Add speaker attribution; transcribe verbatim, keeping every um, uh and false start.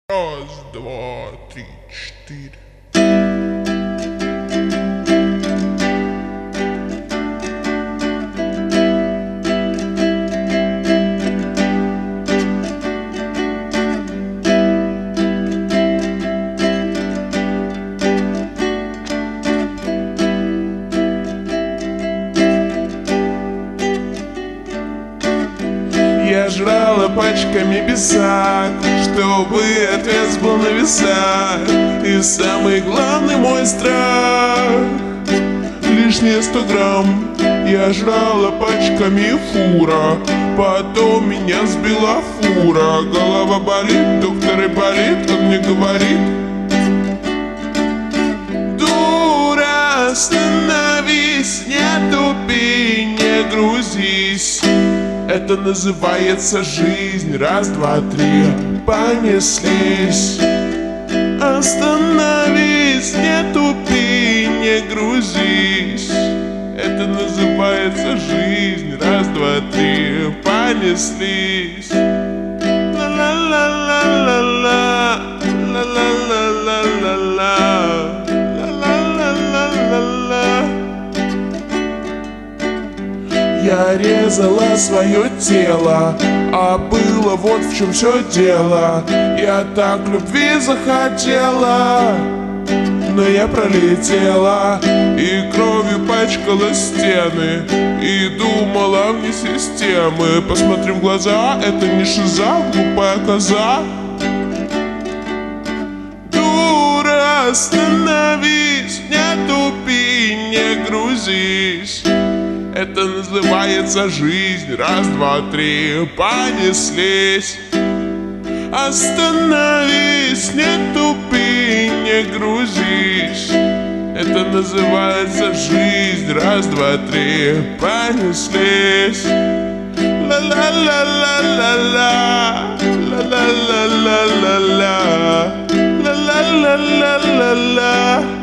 Speaker 1: Раз, два, три, четыре. Я жрала пачками писак, чтобы ответ был на весах. И самый главный мой страх — лишние сто грамм. Я жрала пачками фура, потом меня сбила фура. Голова болит, доктор Ипполит, он мне говорит: дура, остановись, не тупи, не грузись. Это называется жизнь. Раз, два, три, понеслись. Остановись, не тупи, не грузись. Это называется жизнь. Раз, два, три, понеслись. Ла-ла-ла-ла-ла-ла, ла-ла-ла-ла-ла-ла, ла-ла-ла-ла-ла-ла. Я резала свое тело, а было вот в чем все дело. Я так любви захотела, но я пролетела и кровью пачкала стены, и думала вне системы. Посмотри в глаза, это не шиза, глупая коза. Дура, остановись, не тупи, не грузись. Это называется жизнь. Раз, два, три, понеслись. Остановись, не тупи, не грузись. Это называется жизнь. Раз, два, три, понеслись. Ла-ла-ла-ла-ла-ла, ла-ла-ла-ла-ла-ла, ла-ла-ла-ла-ла-ла.